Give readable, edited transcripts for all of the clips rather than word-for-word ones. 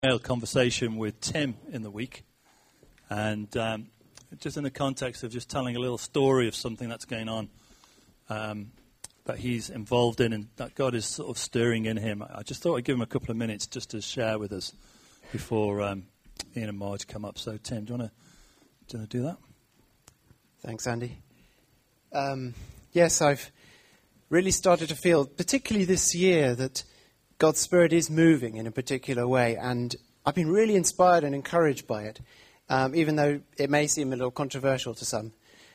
Conversation with Tim in the week, and just in the context of just telling a little story of something that's going on that he's involved in and that God is sort of stirring in him. I just thought I'd give him a couple of minutes just to share with us before Ian and Marge come up. So Tim, do you want to do that? Thanks, Andy. Yes, I've really started to feel, particularly this year, that God's Spirit is moving in a particular way, and I've been really inspired and encouraged by it, even though it may seem a little controversial to some.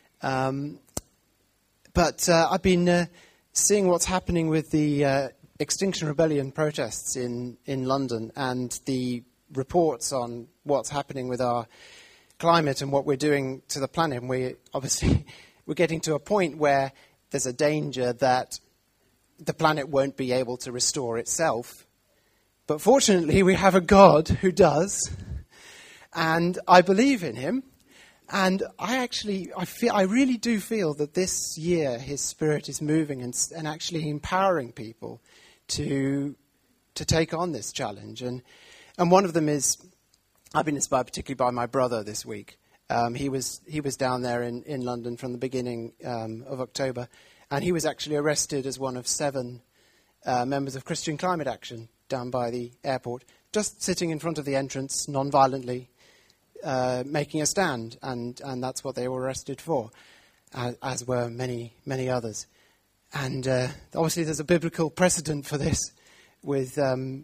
But I've been seeing what's happening with the Extinction Rebellion protests in London and the reports on what's happening with our climate and what we're doing to the planet. And we're getting to a point where there's a danger that the planet won't be able to restore itself. But fortunately, we have a God who does, and I believe in him. And I really do feel that this year his Spirit is moving and actually empowering people to take on this challenge. And one of them is, I've been inspired particularly by my brother this week. He was down there in London from the beginning of October, and he was actually arrested as one of 7 members of Christian Climate Action down by the airport, just sitting in front of the entrance non-violently, making a stand, and that's what they were arrested for, as were many, many others. And obviously there's a biblical precedent for this with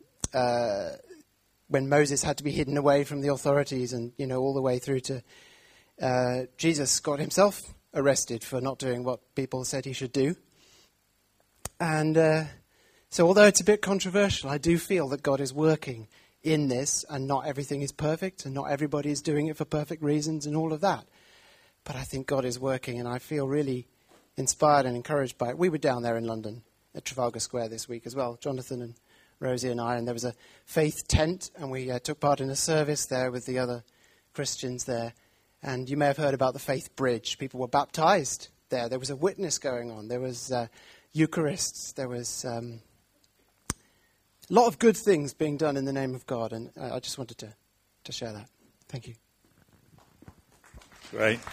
when Moses had to be hidden away from the authorities, and all the way through to Jesus got himself arrested for not doing what people said he should do. And so although it's a bit controversial, I do feel that God is working in this, and not everything is perfect, and not everybody is doing it for perfect reasons and all of that. But I think God is working, and I feel really inspired and encouraged by it. We were down there in London at Trafalgar Square this week as well, Jonathan and Rosie and I, and there was a faith tent, and we took part in a service there with the other Christians there. And you may have heard about the Faith Bridge. People were baptized there. There was a witness going on. There was Eucharists. There was a lot of good things being done in the name of God. And I just wanted to share that. Thank you. Great.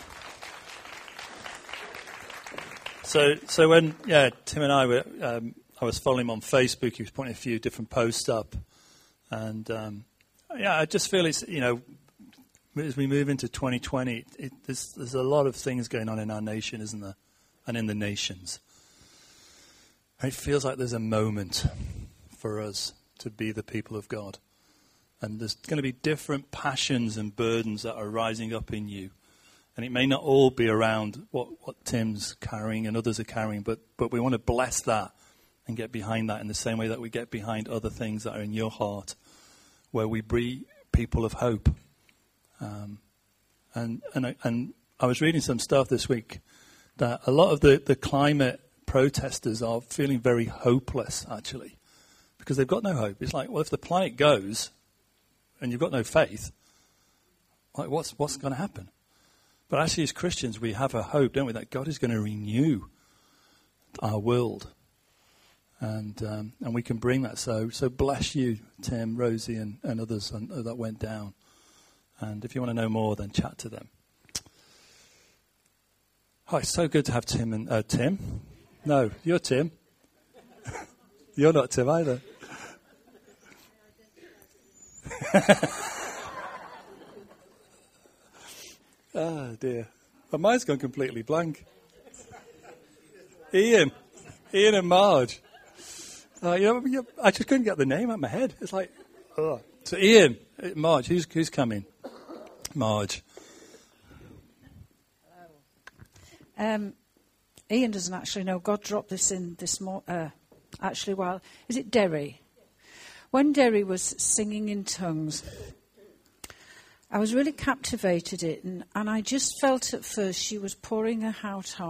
So when Tim and I were, I was following him on Facebook. He was putting a few different posts up, and I just feel it's as we move into 2020, there's a lot of things going on in our nation, isn't there, and in the nations. It feels like there's a moment for us to be the people of God, and there's going to be different passions and burdens that are rising up in you. And it may not all be around what Tim's carrying and others are carrying, but we want to bless that and get behind that in the same way that we get behind other things that are in your heart, where we be people of hope. And I was reading some stuff this week that a lot of the climate protesters are feeling very hopeless, actually, because they've got no hope. It's like, well, if the planet goes and you've got no faith, like what's going to happen? But actually, as Christians, we have a hope, don't we, that God is going to renew our world. And we can bring that. So bless you, Tim, Rosie, and others that went down. And if you want to know more, then chat to them. Oh, it's so good to have Tim and Tim. No, you're Tim. You're not Tim either. Oh, dear. Well, mine's gone completely blank. Ian and Marge. I just couldn't get the name out of my head. It's like, oh. So Ian, Marge, who's coming? Marge. Hello. Ian doesn't actually know. God dropped this in this while. Is it Derry? When Derry was singing in tongues, I was really captivated it, and I just felt at first she was pouring her heart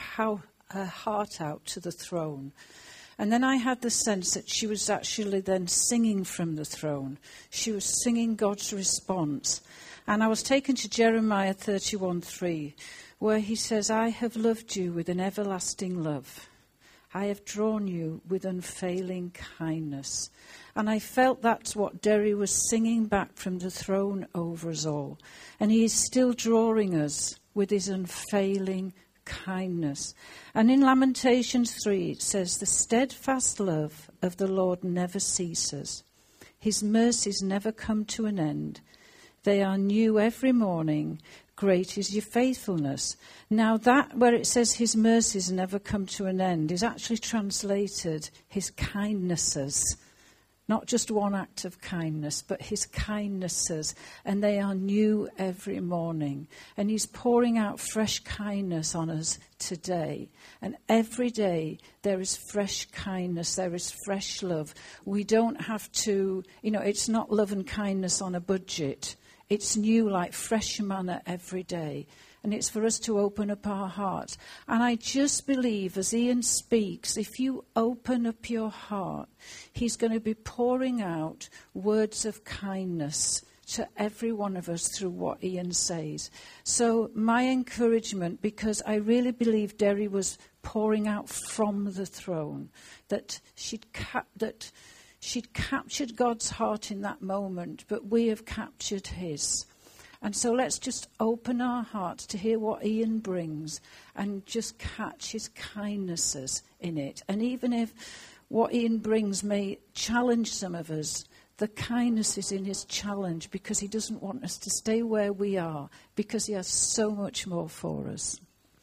out to the throne. And then I had the sense that she was actually then singing from the throne. She was singing God's response. And I was taken to Jeremiah 31:3, where he says, I have loved you with an everlasting love. I have drawn you with unfailing kindness. And I felt that's what Derry was singing back from the throne over us all. And he is still drawing us with his unfailing kindness. And in Lamentations 3 it says, the steadfast love of the Lord never ceases. His mercies never come to an end. They are new every morning. Great is your faithfulness. Now that, where it says his mercies never come to an end, is actually translated his kindnesses. Not just one act of kindness, but his kindnesses. And they are new every morning. And he's pouring out fresh kindness on us today. And every day there is fresh kindness, there is fresh love. We don't have to, it's not love and kindness on a budget. It's new like fresh manna every day. And it's for us to open up our hearts. And I just believe as Ian speaks, if you open up your heart, he's going to be pouring out words of kindness to every one of us through what Ian says. So my encouragement, because I really believe Derry was pouring out from the throne, that she'd captured God's heart in that moment, but we have captured his. And so let's just open our hearts to hear what Ian brings and just catch his kindnesses in it. And even if what Ian brings may challenge some of us, the kindness is in his challenge because he doesn't want us to stay where we are, because he has so much more for us.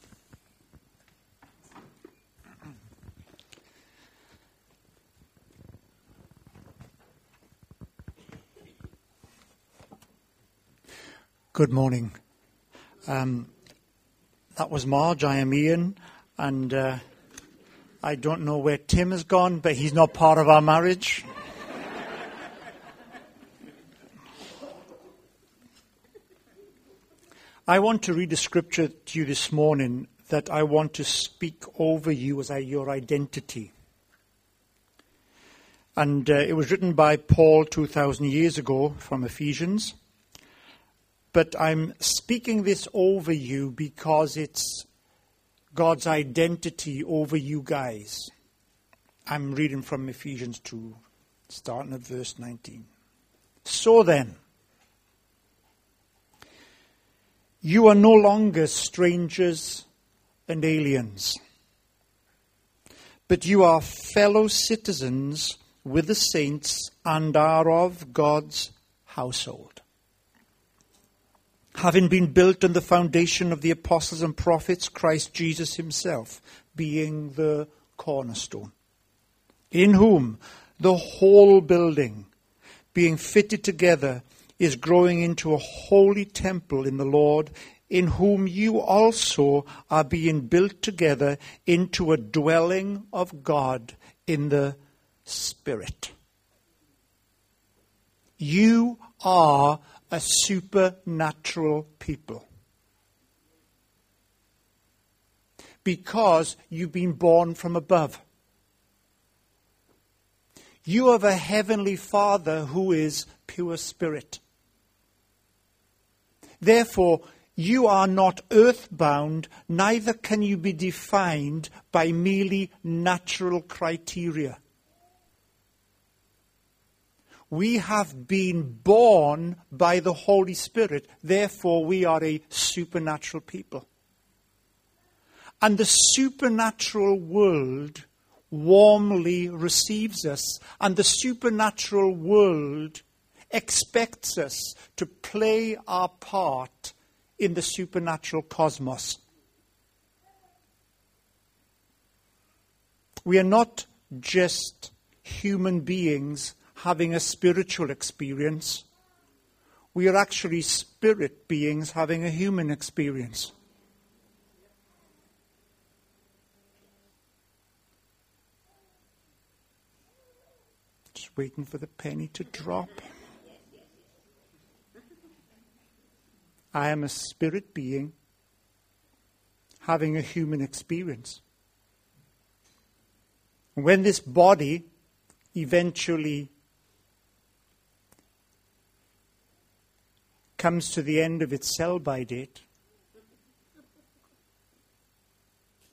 Good morning. That was Marge, I am Ian, and I don't know where Tim has gone, but he's not part of our marriage. I want to read a scripture to you this morning that I want to speak over you as your identity. And it was written by Paul 2,000 years ago from Ephesians. But I'm speaking this over you because it's God's identity over you guys. I'm reading from Ephesians 2, starting at verse 19. So then, you are no longer strangers and aliens, but you are fellow citizens with the saints and are of God's household, having been built on the foundation of the apostles and prophets, Christ Jesus himself being the cornerstone, in whom the whole building, being fitted together, is growing into a holy temple in the Lord, in whom you also are being built together into a dwelling of God in the Spirit. You are a supernatural people, because you've been born from above. You have a heavenly Father who is pure spirit. Therefore, you are not earthbound, neither can you be defined by merely natural criteria. We have been born by the Holy Spirit. Therefore, we are a supernatural people. And the supernatural world warmly receives us. And the supernatural world expects us to play our part in the supernatural cosmos. We are not just human beings having a spiritual experience. We are actually spirit beings having a human experience. Just waiting for the penny to drop. I am a spirit being having a human experience. When this body eventually comes to the end of its sell-by date,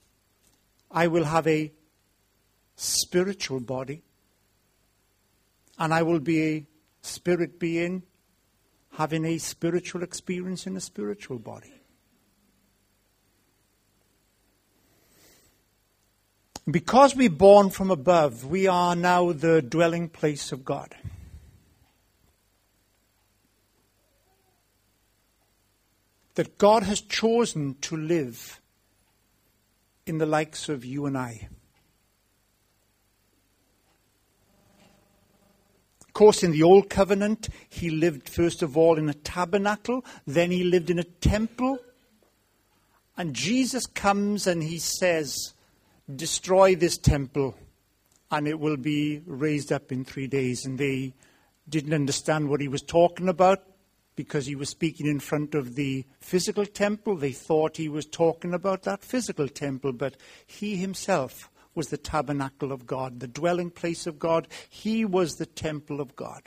I will have a spiritual body and I will be a spirit being having a spiritual experience in a spiritual body. Because we're born from above, we are now the dwelling place of God. That God has chosen to live in the likes of you and I. Of course, in the Old Covenant, he lived first of all in a tabernacle, then he lived in a temple. And Jesus comes and he says, destroy this temple and it will be raised up in 3 days. And they didn't understand what he was talking about because he was speaking in front of the physical temple. They thought he was talking about that physical temple, but he himself was the tabernacle of God, the dwelling place of God. He was the temple of God.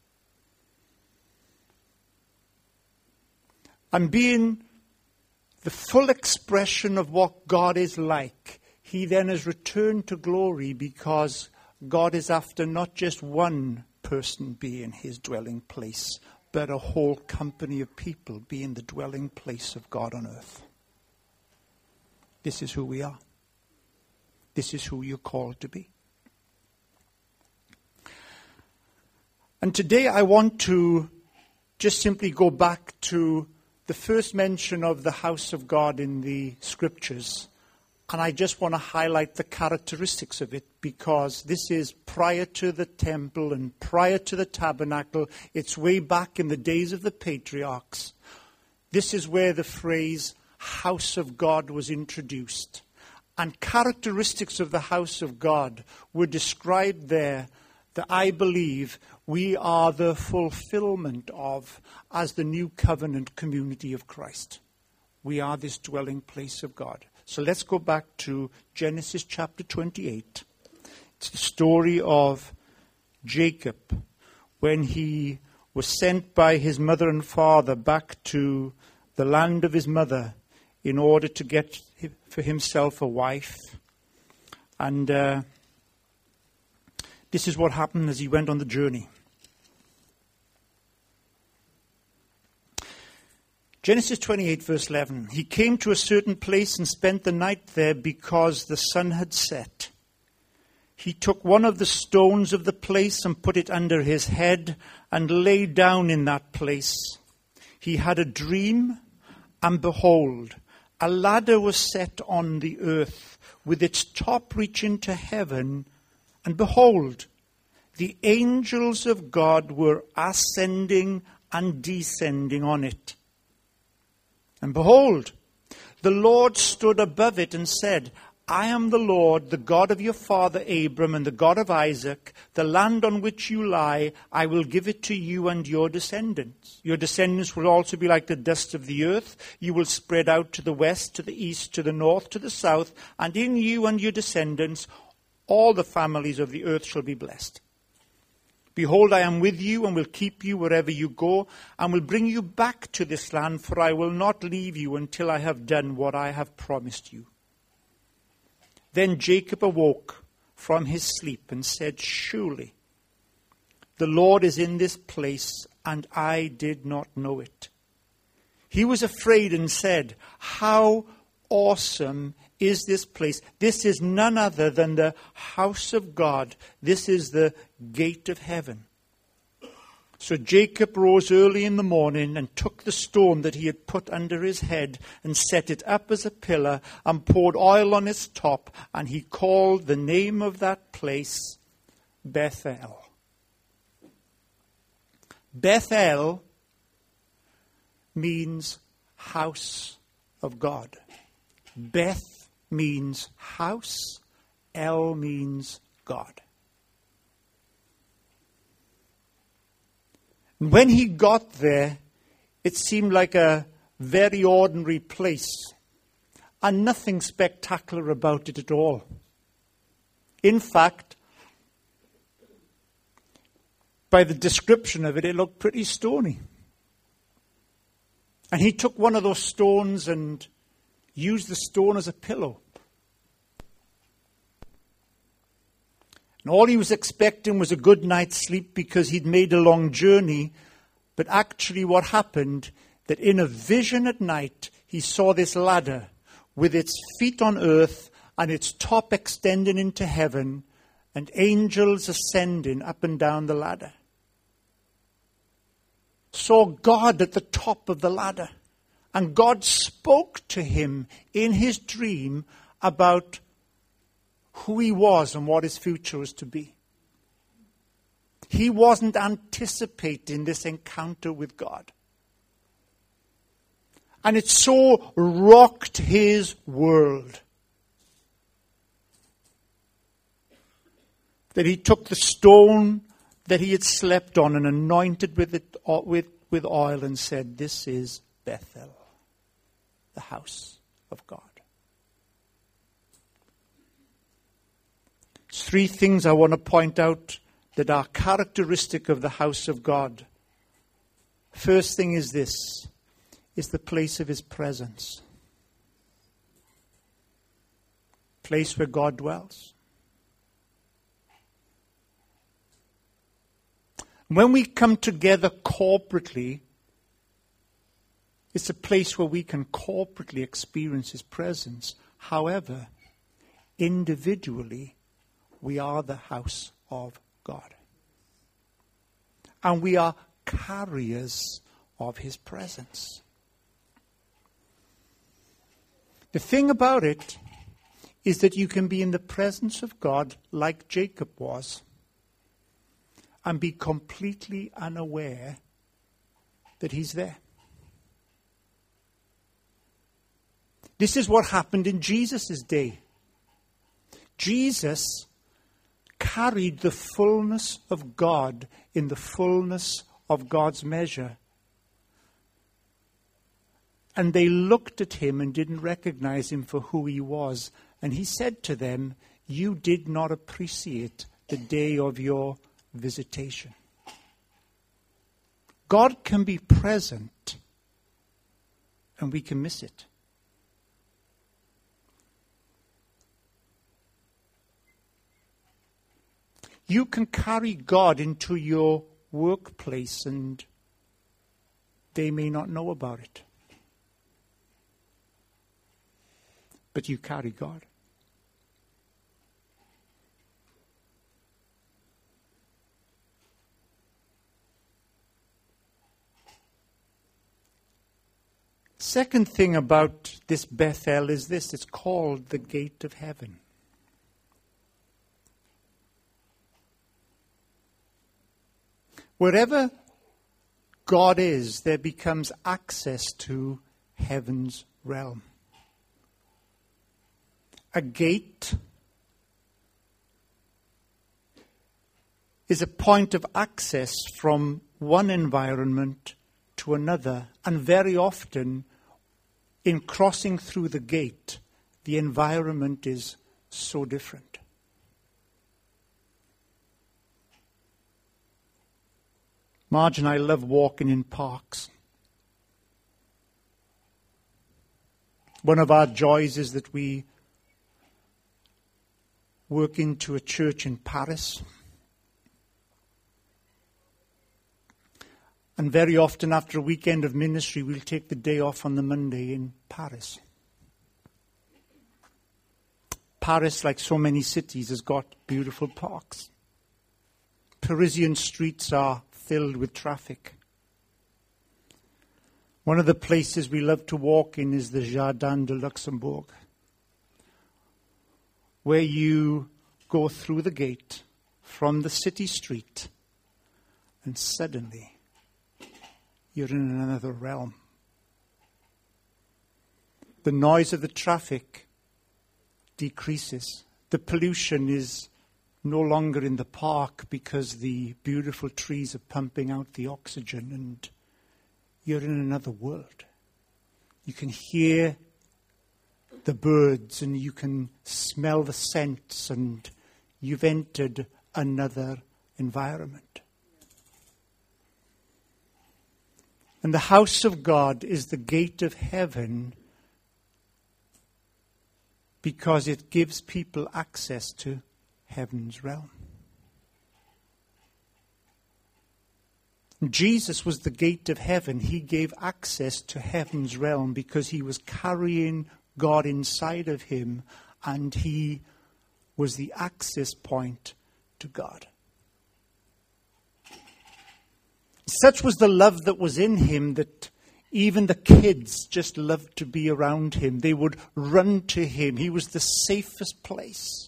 And being the full expression of what God is like, he then has returned to glory because God is after not just one person being his dwelling place, but a whole company of people being the dwelling place of God on earth. This is who we are. This is who you're called to be. And today I want to just simply go back to the first mention of the house of God in the scriptures. And I just want to highlight the characteristics of it because this is prior to the temple and prior to the tabernacle. It's way back in the days of the patriarchs. This is where the phrase house of God was introduced. And characteristics of the house of God were described there that I believe we are the fulfillment of as the new covenant community of Christ. We are this dwelling place of God. So let's go back to Genesis chapter 28. It's the story of Jacob when he was sent by his mother and father back to the land of his mother in order to get for himself a wife. And this is what happened as he went on the journey. Genesis 28 verse 11. He came to a certain place and spent the night there because the sun had set. He took one of the stones of the place and put it under his head and lay down in that place. He had a dream, and behold, a ladder was set on the earth with its top reaching to heaven, and behold, the angels of God were ascending and descending on it. And behold, the Lord stood above it and said, I am the Lord, the God of your father Abram and the God of Isaac. The land on which you lie, I will give it to you and your descendants. Your descendants will also be like the dust of the earth. You will spread out to the west, to the east, to the north, to the south. And in you and your descendants, all the families of the earth shall be blessed. Behold, I am with you and will keep you wherever you go and will bring you back to this land, for I will not leave you until I have done what I have promised you. Then Jacob awoke from his sleep and said, surely the Lord is in this place, and I did not know it. He was afraid and said, how awesome is this place? This is none other than the house of God. This is the gate of heaven. So Jacob rose early in the morning and took the stone that he had put under his head and set it up as a pillar and poured oil on its top, and he called the name of that place Bethel. Bethel means house of God. Beth means house. El means God. And when he got there, it seemed like a very ordinary place and nothing spectacular about it at all. In fact, by the description of it, it looked pretty stony. And he took one of those stones and used the stone as a pillow. And all he was expecting was a good night's sleep because he'd made a long journey. But actually what happened, that in a vision at night, he saw this ladder with its feet on earth and its top extending into heaven, and angels ascending up and down the ladder. Saw God at the top of the ladder. And God spoke to him in his dream about who he was and what his future was to be. He wasn't anticipating this encounter with God. And it so rocked his world that he took the stone that he had slept on and anointed with oil and said, "This is Bethel, the house of God." There's three things I want to point out that are characteristic of the house of God. First thing is this, is the place of his presence. Place where God dwells. When we come together corporately, it's a place where we can corporately experience his presence. However, individually, we are the house of God. And we are carriers of his presence. The thing about it is that you can be in the presence of God like Jacob was and be completely unaware that he's there. This is what happened in Jesus' day. Jesus carried the fullness of God in the fullness of God's measure. And they looked at him and didn't recognize him for who he was. And he said to them, "You did not appreciate the day of your visitation." God can be present and we can miss it. You can carry God into your workplace and they may not know about it. But you carry God. Second thing about this Bethel is this, it's called the gate of heaven. Wherever God is, there becomes access to heaven's realm. A gate is a point of access from one environment to another, and very often in crossing through the gate, the environment is so different. Marge and I love walking in parks. One of our joys is that we work into a church in Paris. And very often after a weekend of ministry, we'll take the day off on the Monday in Paris. Paris, like so many cities, has got beautiful parks. Parisian streets are filled with traffic. One of the places we love to walk in is the Jardin de Luxembourg, where you go through the gate from the city street and suddenly you're in another realm. The noise of the traffic decreases. The pollution is no longer in the park because the beautiful trees are pumping out the oxygen, and you're in another world. You can hear the birds and you can smell the scents, and you've entered another environment. And the house of God is the gate of heaven because it gives people access to heaven's realm. Jesus was the gate of heaven. He gave access to heaven's realm because he was carrying God inside of him, and he was the access point to God. Such was the love that was in him that even the kids just loved to be around him. They would run to him. He was the safest place.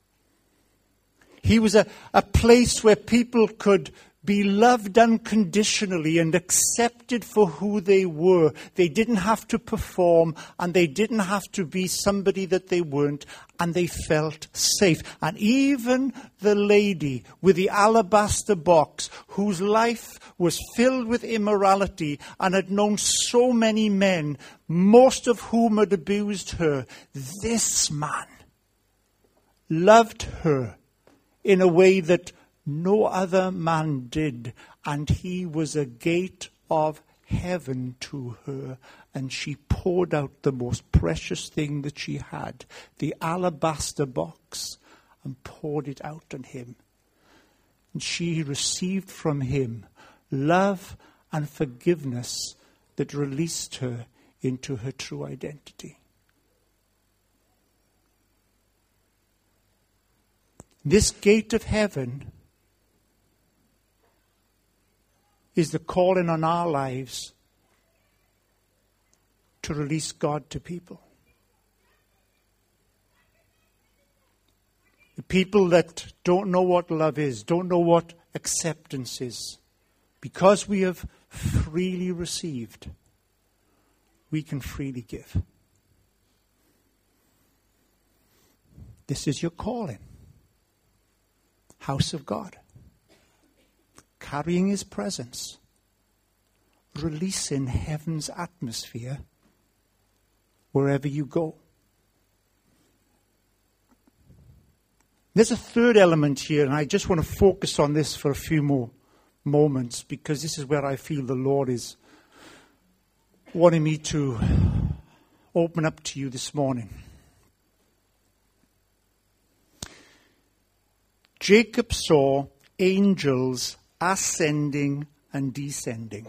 He was a place where people could be loved unconditionally and accepted for who they were. They didn't have to perform, and they didn't have to be somebody that they weren't, and they felt safe. And even the lady with the alabaster box, whose life was filled with immorality and had known so many men, most of whom had abused her, this man loved her in a way that no other man did, and he was a gate of heaven to her, and she poured out the most precious thing that she had, the alabaster box, and poured it out on him. And she received from him love and forgiveness that released her into her true identity. This gate of heaven is the calling on our lives to release God to people. The people that don't know what love is, don't know what acceptance is. Because we have freely received, we can freely give. This is your calling. House of God. Carrying his presence, releasing heaven's atmosphere wherever you go. There's a third element here, and I just want to focus on this for a few more moments, because this is where I feel the Lord is wanting me to open up to you this morning. Jacob saw angels ascending and descending.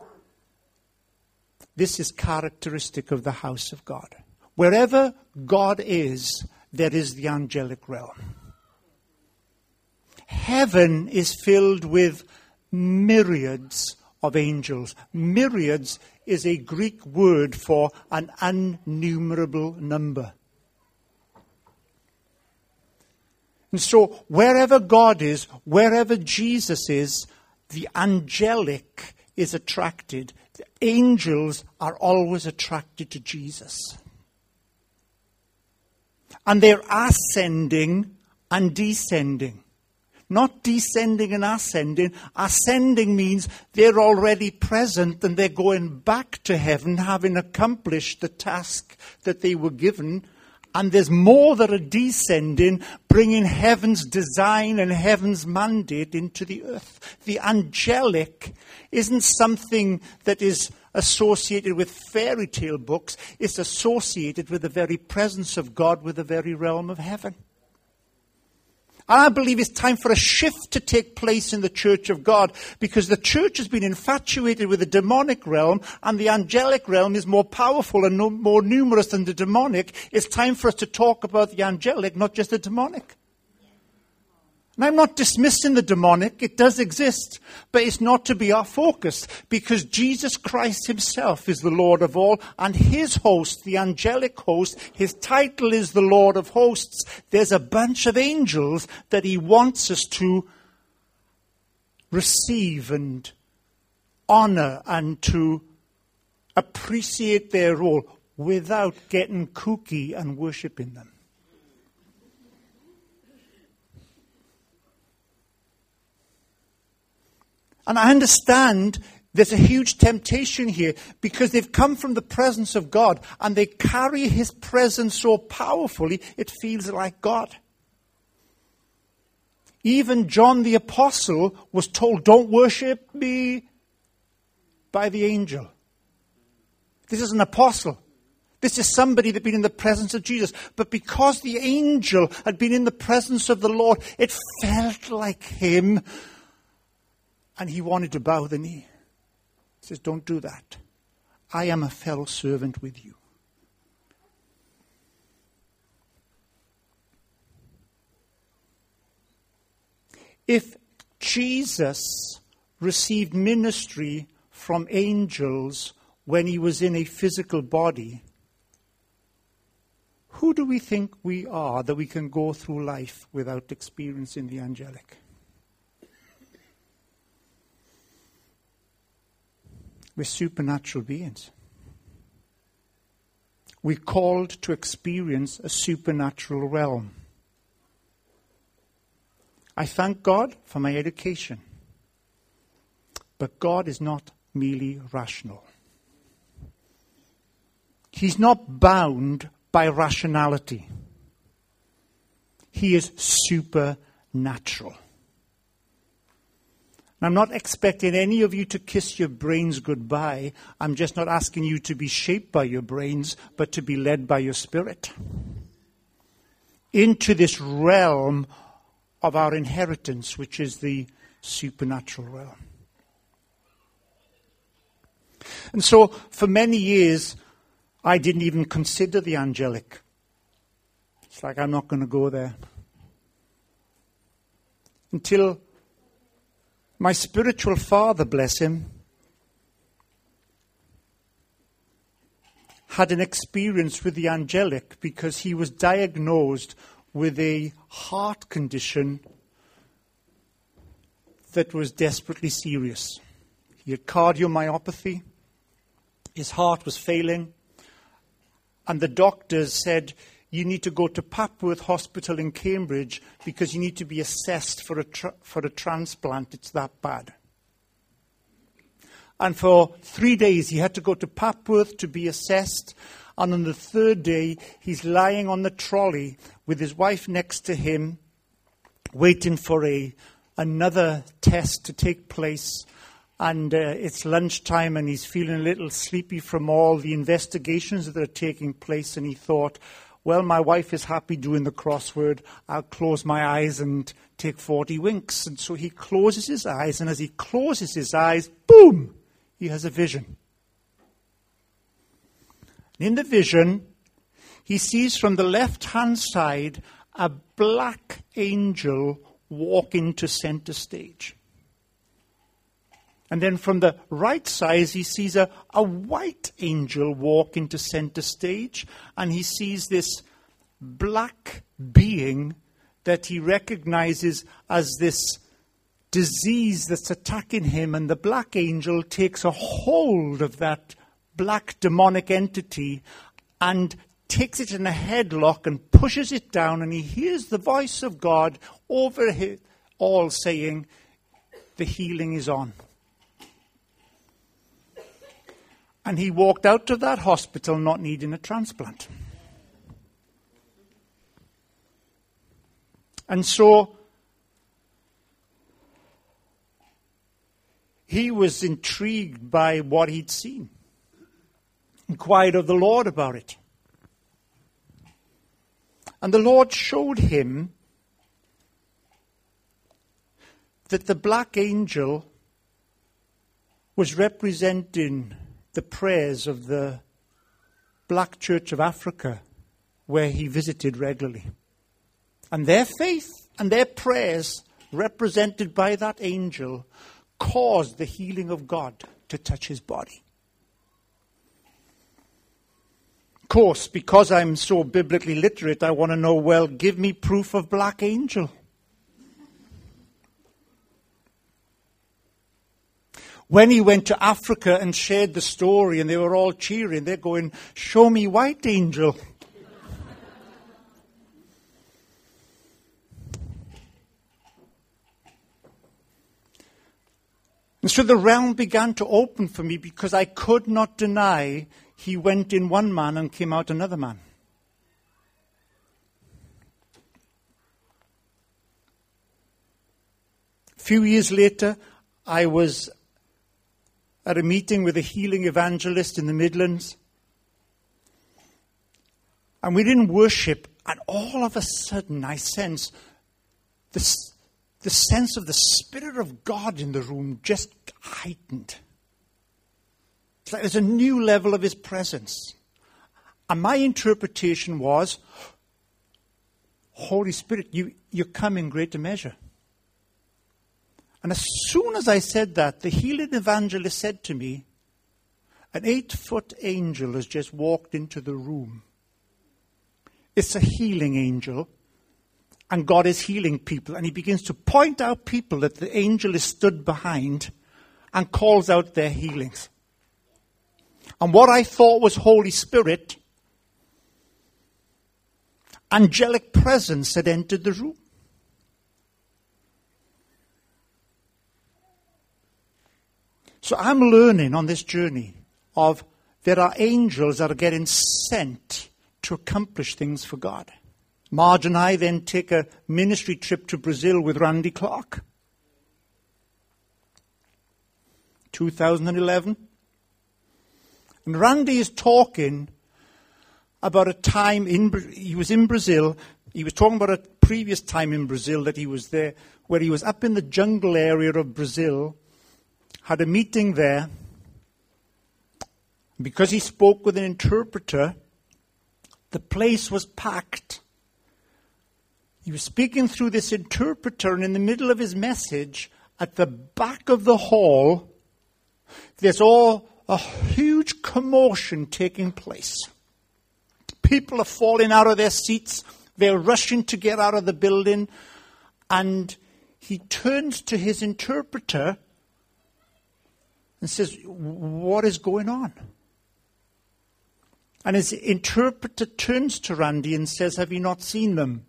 This is characteristic of the house of God. Wherever God is, there is the angelic realm. Heaven is filled with myriads of angels. Myriads is a Greek word for an innumerable number. And so wherever God is, wherever Jesus is, the angelic is attracted. The angels are always attracted to Jesus. And they're ascending and descending. Not descending and ascending. Ascending means they're already present and they're going back to heaven, having accomplished the task that they were given. And there's more that are descending, bringing heaven's design and heaven's mandate into the earth. The angelic isn't something that is associated with fairy tale books. It's associated with the very presence of God, with the very realm of heaven. And I believe it's time for a shift to take place in the church of God, because the church has been infatuated with the demonic realm, and the angelic realm is more powerful and more numerous than the demonic. It's time for us to talk about the angelic, not just the demonic. And I'm not dismissing the demonic. It does exist, but it's not to be our focus, because Jesus Christ himself is the Lord of all, and his host, the angelic host, his title is the Lord of hosts. There's a bunch of angels that he wants us to receive and honor and to appreciate their role without getting kooky and worshiping them. And I understand there's a huge temptation here, because they've come from the presence of God and they carry his presence so powerfully it feels like God. Even John the Apostle was told, don't worship me by the angel. This is an apostle. This is somebody that had been in the presence of Jesus. But because the angel had been in the presence of the Lord, it felt like him And he wanted to bow the knee. He says, don't do that. I am a fellow servant with you. If Jesus received ministry from angels when he was in a physical body, who do we think we are that we can go through life without experiencing the angelic? We're supernatural beings. We're called to experience a supernatural realm. I thank God for my education. But God is not merely rational. He's not bound by rationality. He is supernatural. I'm not expecting any of you to kiss your brains goodbye. I'm just not asking you to be shaped by your brains, but to be led by your spirit into this realm of our inheritance, which is the supernatural realm. And so, for many years, I didn't even consider the angelic. It's like, I'm not going to go there. Until my spiritual father, bless him, had an experience with the angelic because he was diagnosed with a heart condition that was desperately serious. He had cardiomyopathy. His heart was failing. And the doctors said, you need to go to Papworth Hospital in Cambridge because you need to be assessed for a transplant. It's that bad. And for 3 days, he had to go to Papworth to be assessed. And on the third day, he's lying on the trolley with his wife next to him, waiting for another test to take place. And it's lunchtime, and he's feeling a little sleepy from all the investigations that are taking place. And he thought, well, my wife is happy doing the crossword. I'll close my eyes and take 40 winks. And so he closes his eyes, and as he closes his eyes, boom, he has a vision. In the vision, he sees from the left-hand side a black angel walk into center stage. And then from the right side, he sees a white angel walk into center stage. And he sees this black being that he recognizes as this disease that's attacking him. And the black angel takes a hold of that black demonic entity and takes it in a headlock and pushes it down. And he hears the voice of God over it all saying, the healing is on. And he walked out of that hospital not needing a transplant. And so he was intrigued by what he'd seen. Inquired of the Lord about it. And the Lord showed him that the black angel was representing the prayers of the Black Church of Africa, where he visited regularly. And their faith and their prayers, represented by that angel, caused the healing of God to touch his body. Of course, because I'm so biblically literate, I want to know, well, give me proof of black angel. When he went to Africa and shared the story and they were all cheering, they're going, show me white angel. And so the realm began to open for me because I could not deny he went in one man and came out another man. A few years later, I was at a meeting with a healing evangelist in the Midlands. And we didn't worship, and all of a sudden I sensed the sense of the Spirit of God in the room just heightened. It's like there's a new level of his presence. And my interpretation was, Holy Spirit, you come in greater measure. And as soon as I said that, the healing evangelist said to me, an 8-foot angel has just walked into the room. It's a healing angel, and God is healing people. And he begins to point out people that the angel is stood behind and calls out their healings. And what I thought was Holy Spirit, angelic presence had entered the room. So I'm learning on this journey of there are angels that are getting sent to accomplish things for God. Marge and I then take a ministry trip to Brazil with Randy Clark. 2011. And Randy is talking about a time he was in Brazil. He was talking about a previous time in Brazil that he was there, where he was up in the jungle area of Brazil, had a meeting there. Because he spoke with an interpreter, the place was packed. He was speaking through this interpreter, and in the middle of his message, at the back of the hall, there's all a huge commotion taking place. People are falling out of their seats. They're rushing to get out of the building. And he turns to his interpreter and says, what is going on? And his interpreter turns to Randy and says, have you not seen them?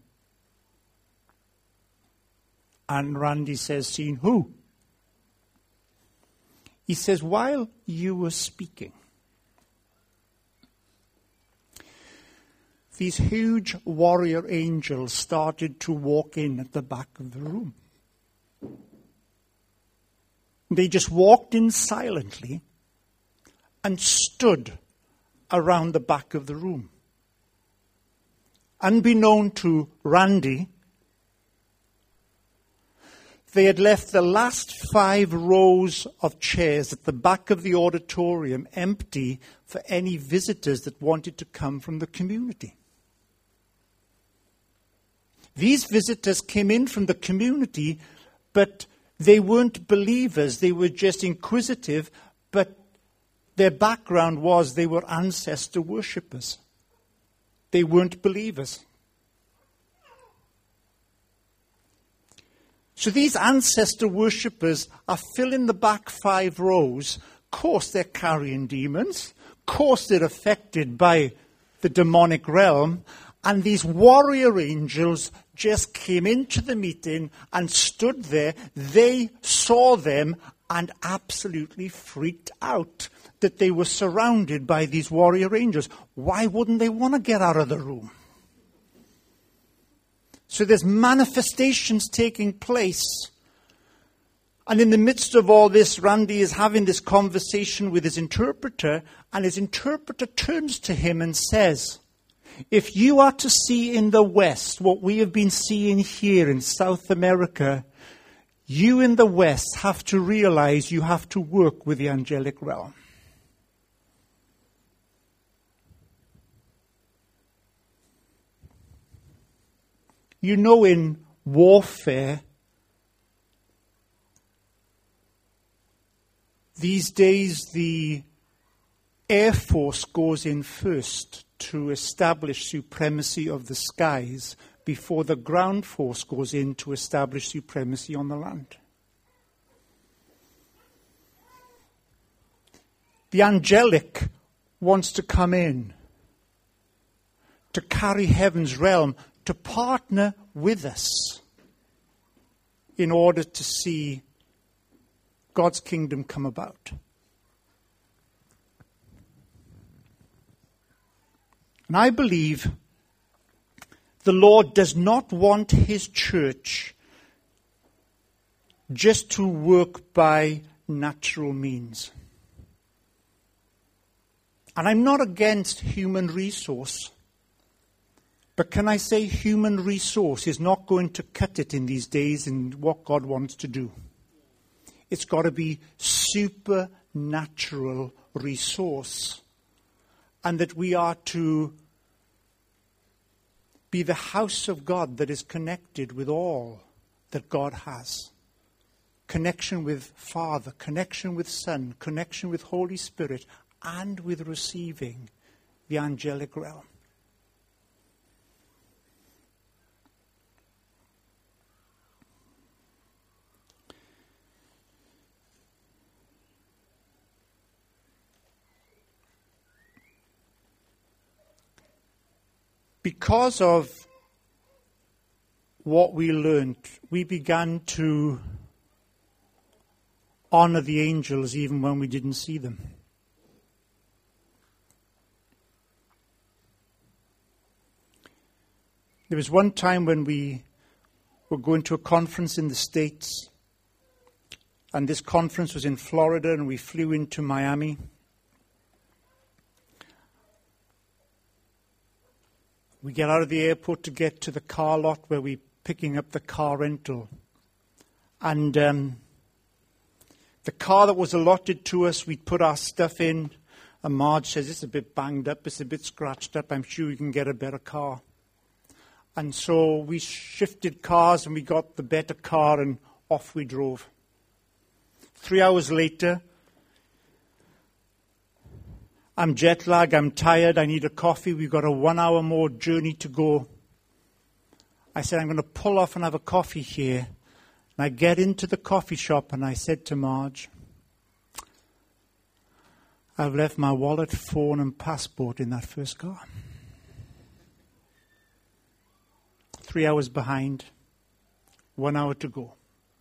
And Randy says, seen who? He says, while you were speaking, these huge warrior angels started to walk in at the back of the room. They just walked in silently and stood around the back of the room. Unbeknown to Randy, they had left the last 5 rows of chairs at the back of the auditorium empty for any visitors that wanted to come from the community. These visitors came in from the community, but they weren't believers. They were just inquisitive, but their background was they were ancestor worshippers. They weren't believers. So these ancestor worshippers are filling the back 5 rows. Of course they're carrying demons. Of course they're affected by the demonic realm. And these warrior angels just came into the meeting and stood there. They saw them and absolutely freaked out that they were surrounded by these warrior angels. Why wouldn't they want to get out of the room? So there's manifestations taking place. And in the midst of all this, Randy is having this conversation with his interpreter, and his interpreter turns to him and says, if you are to see in the West what we have been seeing here in South America, you in the West have to realize you have to work with the angelic realm. You know, in warfare, these days the Air Force goes in first to establish supremacy of the skies before the ground force goes in to establish supremacy on the land. The angelic wants to come in to carry heaven's realm, to partner with us in order to see God's kingdom come about. And I believe the Lord does not want his church just to work by natural means. And I'm not against human resource. But can I say human resource is not going to cut it in these days in what God wants to do. It's got to be supernatural resource. And that we are to be the house of God that is connected with all that God has. Connection with Father, connection with Son, connection with Holy Spirit, and with receiving the angelic realm. Because of what we learned, we began to honor the angels even when we didn't see them. There was one time when we were going to a conference in the States, and this conference was in Florida, and we flew into Miami. We get out of the airport to get to the car lot where we're picking up the car rental. And the car that was allotted to us, we'd put our stuff in. And Marge says, it's a bit banged up, it's a bit scratched up. I'm sure you can get a better car. And so we shifted cars and we got the better car and off we drove. 3 hours later, I'm jet lagged, I'm tired, I need a coffee. We've got a 1 hour more journey to go. I said, I'm going to pull off and have a coffee here. And I get into the coffee shop and I said to Marge, I've left my wallet, phone and passport in that first car. 3 hours behind, 1 hour to go.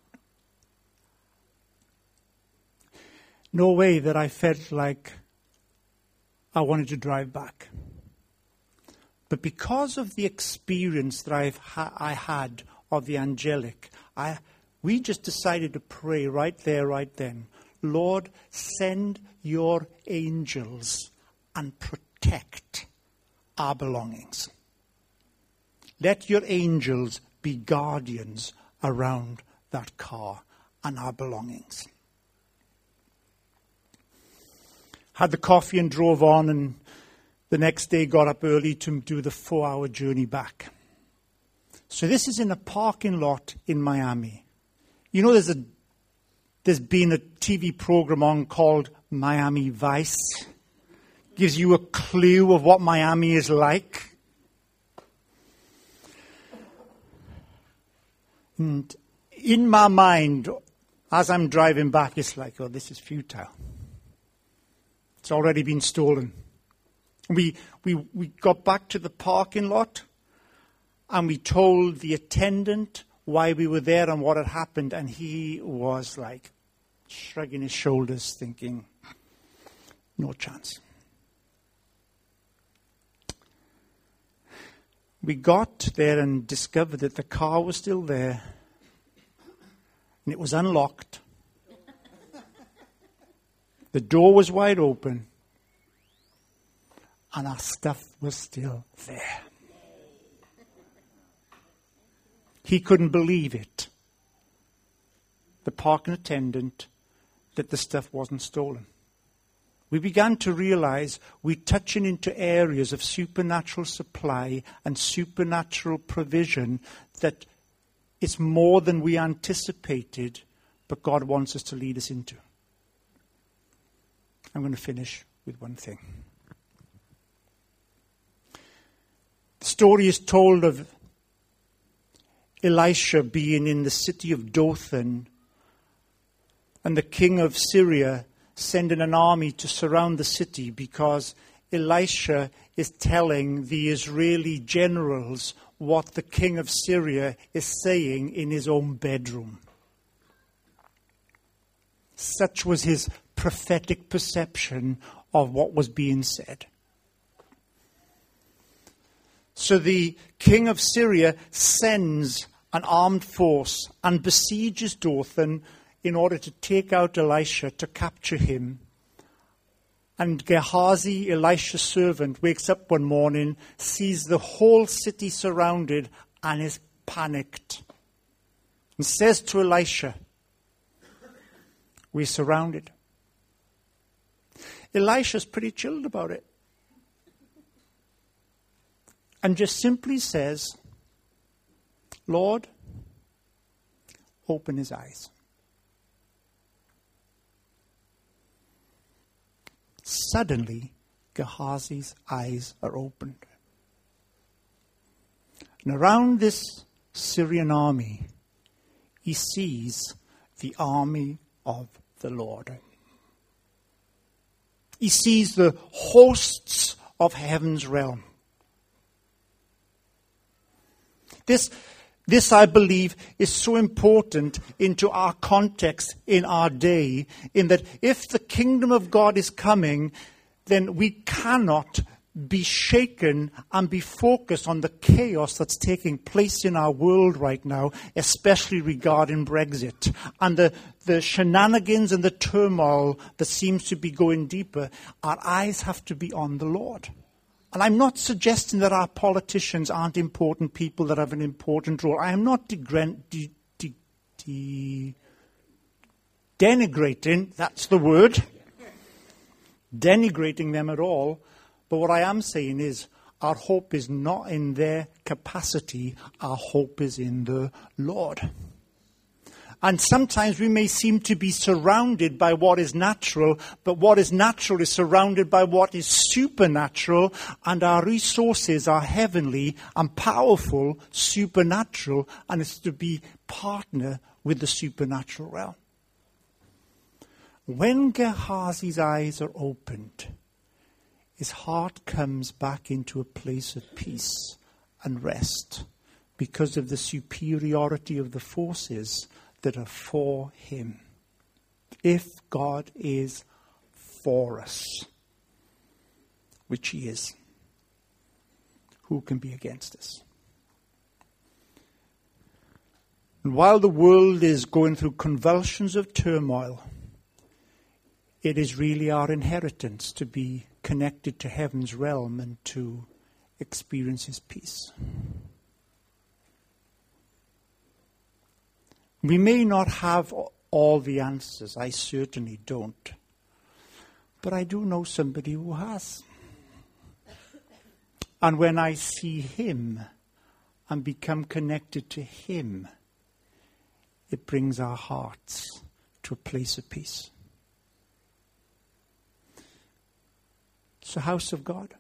No way that I felt like I wanted to drive back. But because of the experience that I had of the angelic, we just decided to pray right there, right then. Lord, send your angels and protect our belongings. Let your angels be guardians around that car and our belongings. Had the coffee and drove on, and the next day got up early to do the 4-hour journey back. So this is in a parking lot in Miami. You know, there's been a TV program on called Miami Vice. Gives you a clue of what Miami is like. And in my mind, as I'm driving back, it's like, oh, this is futile. It's already been stolen. We got back to the parking lot and we told the attendant why we were there and what had happened, and he was like shrugging his shoulders thinking, no chance. We got there and discovered that the car was still there and it was unlocked. The door was wide open, and our stuff was still there. He couldn't believe it, the parking attendant, that the stuff wasn't stolen. We began to realize we're touching into areas of supernatural supply and supernatural provision that it's more than we anticipated, but God wants us to lead us into. I'm going to finish with one thing. The story is told of Elisha being in the city of Dothan and the king of Syria sending an army to surround the city because Elisha is telling the Israeli generals what the king of Syria is saying in his own bedroom. Such was his prophetic perception of what was being said. So the king of Syria sends an armed force and besieges Dothan in order to take out Elisha, to capture him. And Gehazi, Elisha's servant, wakes up one morning, sees the whole city surrounded, and is panicked. And says to Elisha, "We're surrounded." Elisha's pretty chilled about it. And just simply says, "Lord, open his eyes." Suddenly, Gehazi's eyes are opened. And around this Syrian army, he sees the army of the Lord. He sees the hosts of heaven's realm. This, I believe, is so important into our context in our day, in that if the kingdom of God is coming, then we cannot be shaken and be focused on the chaos that's taking place in our world right now, especially regarding Brexit and the shenanigans and the turmoil that seems to be going deeper. Our eyes have to be on the Lord. And I'm not suggesting that our politicians aren't important people that have an important role. I am not denigrating, that's the word, denigrating them at all. But what I am saying is our hope is not in their capacity. Our hope is in the Lord. And sometimes we may seem to be surrounded by what is natural, but what is natural is surrounded by what is supernatural, and our resources are heavenly and powerful, supernatural, and it's to be partner with the supernatural realm. When Gehazi's eyes are opened, his heart comes back into a place of peace and rest because of the superiority of the forces that are for him. If God is for us, which he is, who can be against us? And while the world is going through convulsions of turmoil, it is really our inheritance to be connected to heaven's realm and to experience his peace. We may not have all the answers. I certainly don't. But I do know somebody who has. And when I see him and become connected to him, it brings our hearts to a place of peace. It's the house of God.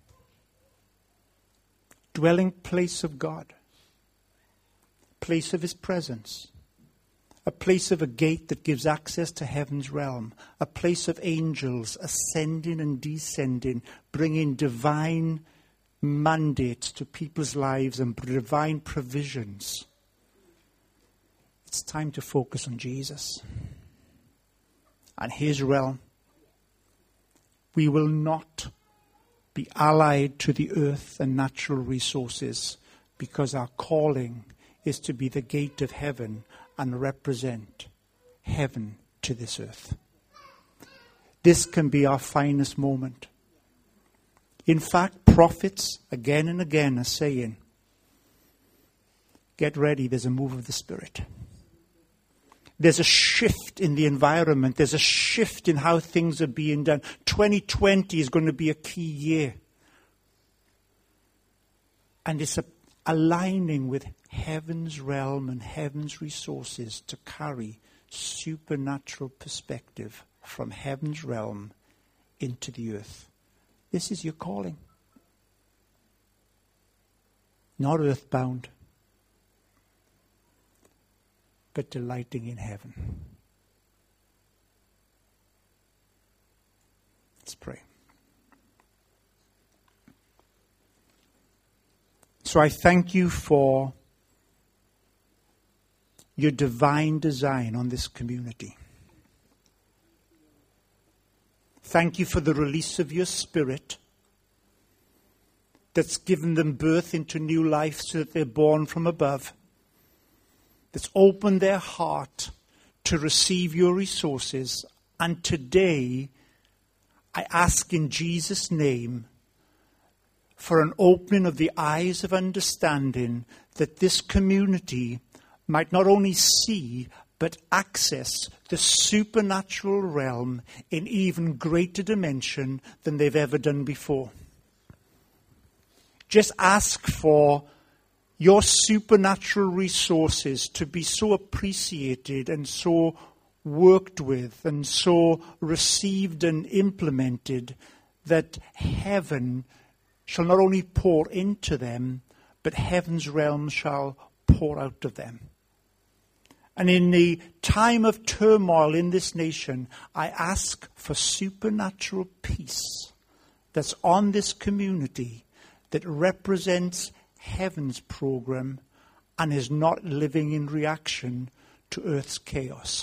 Dwelling place of God. Place of his presence. A place of a gate that gives access to heaven's realm. A place of angels ascending and descending, bringing divine mandates to people's lives and divine provisions. It's time to focus on Jesus and his realm. We will not be allied to the earth and natural resources, because our calling is to be the gate of heaven and represent heaven to this earth. This can be our finest moment. In fact, prophets again and again are saying, get ready, there's a move of the Spirit. There's a shift in the environment. There's a shift in how things are being done. 2020 is going to be a key year. And it's aligning with heaven's realm and heaven's resources to carry supernatural perspective from heaven's realm into the earth. This is your calling. Not earthbound, but delighting in heaven. Let's pray. So I thank you for your divine design on this community. Thank you for the release of your Spirit that's given them birth into new life so that they're born from above. That's opened their heart to receive your resources. And today, I ask in Jesus' name for an opening of the eyes of understanding, that this community might not only see but access the supernatural realm in even greater dimension than they've ever done before. Just ask for your supernatural resources to be so appreciated and so worked with and so received and implemented that heaven shall not only pour into them, but heaven's realm shall pour out of them. And in the time of turmoil in this nation, I ask for supernatural peace that's on this community that represents heaven's program and is not living in reaction to earth's chaos.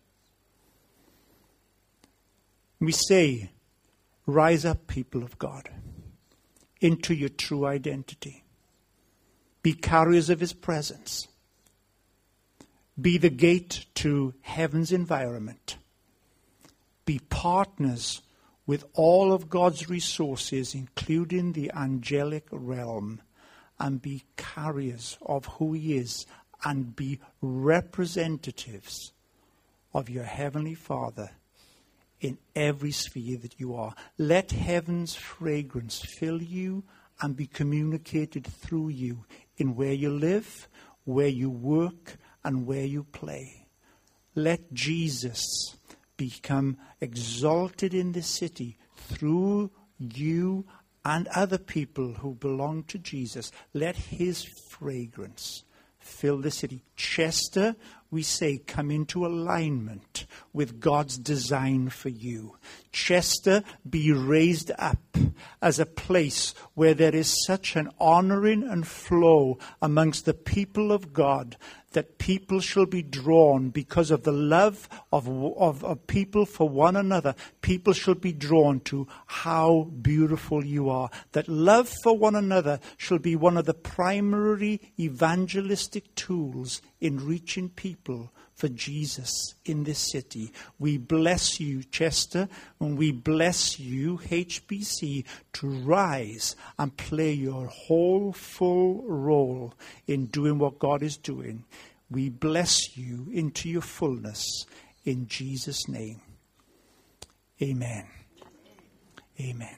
We say, rise up, people of God, into your true identity. Be carriers of his presence. Be the gate to heaven's environment. Be partners with all of God's resources, including the angelic realm, and be carriers of who he is, and be representatives of your heavenly Father in every sphere that you are. Let heaven's fragrance fill you and be communicated through you in where you live, where you work, and where you play. Let Jesus become exalted in this city through you and other people who belong to Jesus. Let his fragrance fill the city. Chester, we say, come into alignment with God's design for you. Chester, be raised up as a place where there is such an honoring and flow amongst the people of God that people shall be drawn because of the love of people for one another. People shall be drawn to how beautiful you are. That love for one another shall be one of the primary evangelistic tools in reaching people for Jesus in this city. We bless you, Chester, and we bless you, HBC, to rise and play your whole full role in doing what God is doing. We bless you into your fullness in Jesus' name. Amen. Amen.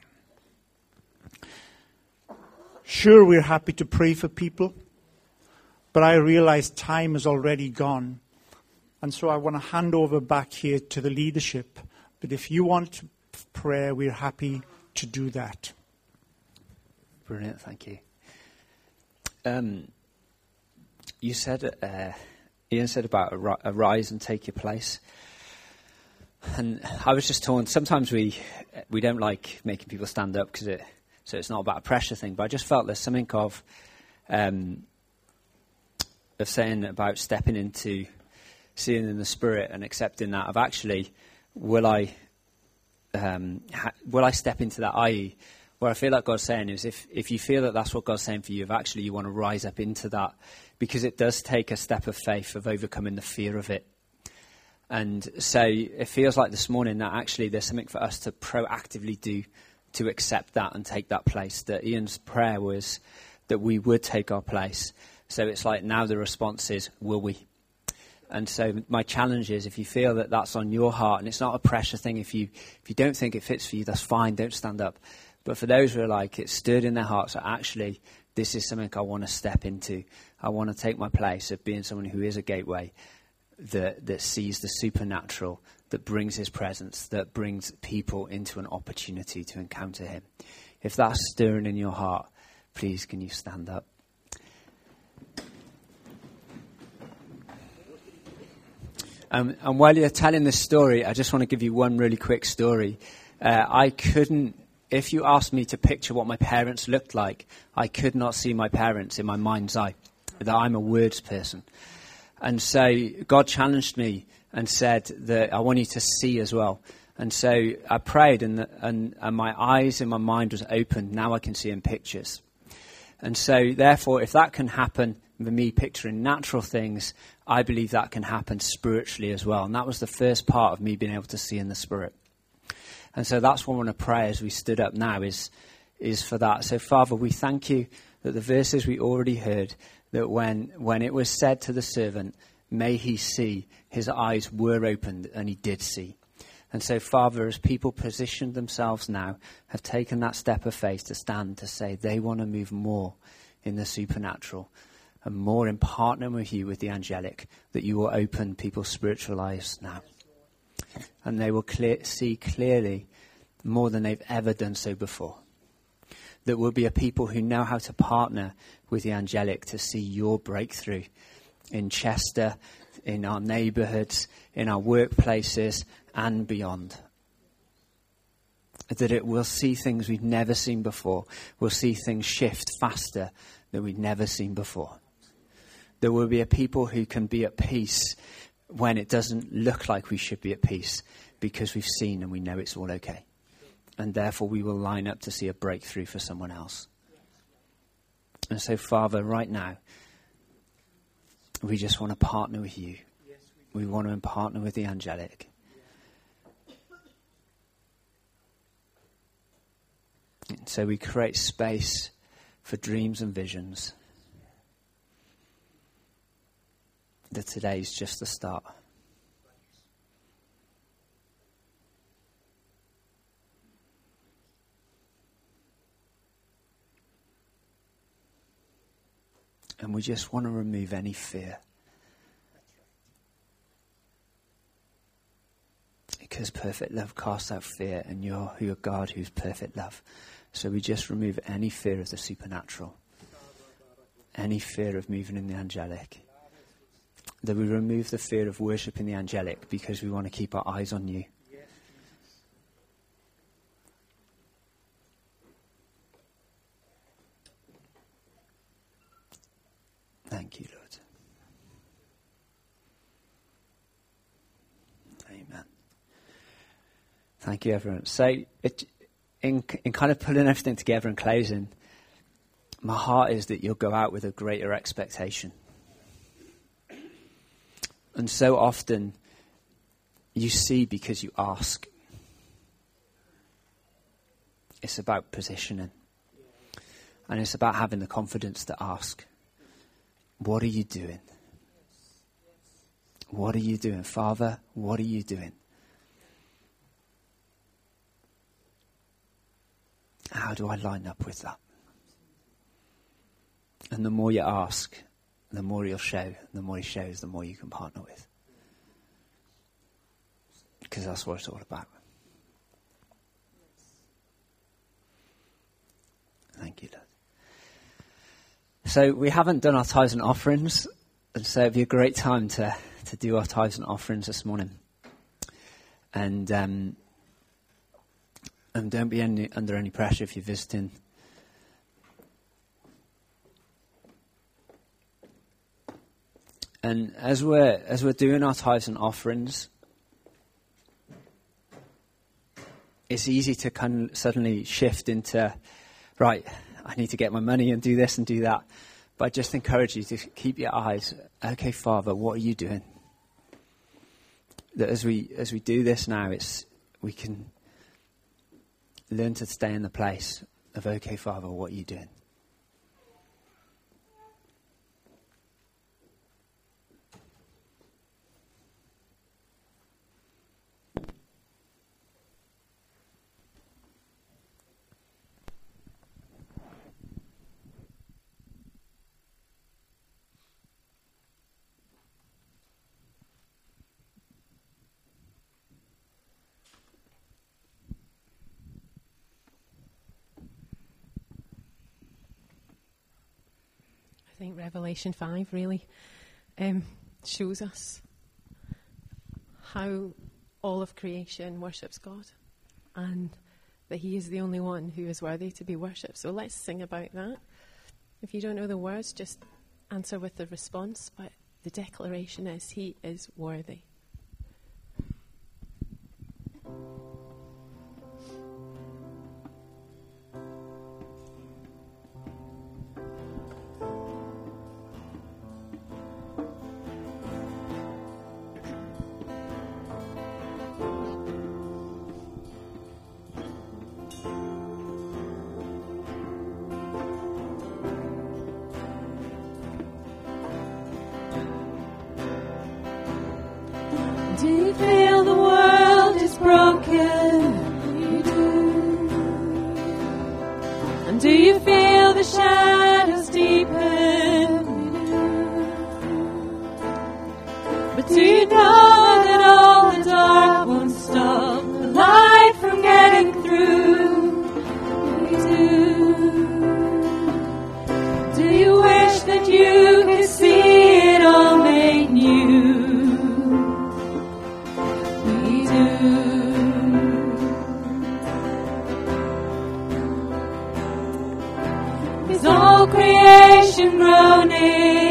Sure, we're happy to pray for people, but I realize time is already gone. And so I want to hand over back here to the leadership. But if you want prayer, we're happy to do that. Brilliant, thank you. You said, Ian said about arise and take your place. And I was just torn. Sometimes we don't like making people stand up so it's not about a pressure thing. But I just felt there's something of saying about stepping into seeing in the Spirit and accepting that of actually, will I step into that? I.e., where I feel like God's saying is if you feel that that's what God's saying for you, if actually you want to rise up into that, because it does take a step of faith of overcoming the fear of it. And so it feels like this morning that actually there's something for us to proactively do to accept that and take that place. That Ian's prayer was that we would take our place. So it's like now the response is, will we? And so my challenge is, if you feel that that's on your heart, and it's not a pressure thing, if you don't think it fits for you, that's fine, don't stand up. But for those who are like, it's stirred in their hearts that actually this is something I want to step into. I want to take my place of being someone who is a gateway that sees the supernatural, that brings his presence, that brings people into an opportunity to encounter him. If that's stirring in your heart, please can you stand up? And while you're telling this story, I just want to give you one really quick story. If you asked me to picture what my parents looked like, I could not see my parents in my mind's eye, that I'm a words person. And so God challenged me and said that I want you to see as well. And so I prayed and my eyes and my mind was opened. Now I can see in pictures. And so therefore, if that can happen with me picturing natural things, I believe that can happen spiritually as well. And that was the first part of me being able to see in the Spirit. And so that's what I want to pray as we stood up now is for that. So, Father, we thank you that the verses we already heard, that when it was said to the servant, may he see, his eyes were opened and he did see. And so, Father, as people positioned themselves now, have taken that step of faith to stand to say they want to move more in the supernatural and more in partnering with you with the angelic, that you will open people's spiritual eyes now. And they will see clearly more than they've ever done so before. That will be a people who know how to partner with the angelic to see your breakthrough in Chester, in our neighbourhoods, in our workplaces, and beyond. That it will see things we've never seen before. We'll see things shift faster than we've never seen before. There will be a people who can be at peace when it doesn't look like we should be at peace, because we've seen and we know it's all okay. And therefore we will line up to see a breakthrough for someone else. And so, Father, right now, we just want to partner with you. We want to partner with the angelic. And so we create space for dreams and visions. That today's just the start. And we just want to remove any fear. Because perfect love casts out fear, and you're God who's perfect love. So we just remove any fear of the supernatural. Any fear of moving in the angelic. That we remove the fear of worshipping the angelic because we want to keep our eyes on you. Thank you, Lord. Amen. Thank you, everyone. So, in kind of pulling everything together and closing, my heart is that you'll go out with a greater expectation. And so often, you see because you ask. It's about positioning. And it's about having the confidence to ask. What are you doing? What are you doing? Father, what are you doing? How do I line up with that? And the more you ask, the more he'll show. The more he shows, the more you can partner with. Because that's what it's all about. Thank you, Lord. So we haven't done our tithes and offerings, and so it'd be a great time to do our tithes and offerings this morning. And don't be under any pressure if you're visiting. And as we're doing our tithes and offerings, it's easy to kind of suddenly shift into, right, I need to get my money and do this and do that. But I just encourage you to keep your eyes, okay, Father, what are you doing? That as we do this now, we can learn to stay in the place of, okay, Father, what are you doing? I think Revelation 5 really shows us how all of creation worships God and that he is the only one who is worthy to be worshipped. So let's sing about that. If you don't know the words, just answer with the response, but the declaration is he is worthy. Do you feel the world is broken? You do. And do you feel the shadows deepen? But do you know that all the dark won't stop the light from getting through? You do. Do you wish that you could see it all made new? We do. Is all creation groaning?